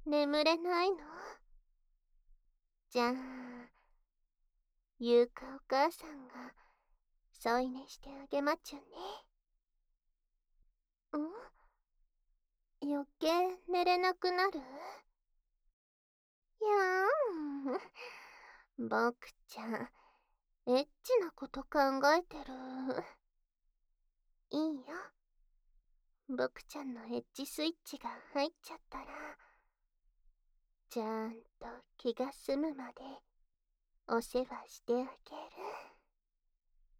眠れないの？じゃあ、ゆうかお母さんが添い寝してあげまちゅね。余計寝れなくなる？や僕ちゃん、エッチなこと考えてる。いいよ。僕ちゃんのエッチスイッチが入っちゃったら、ちゃんと気が済むまでお世話してあげる。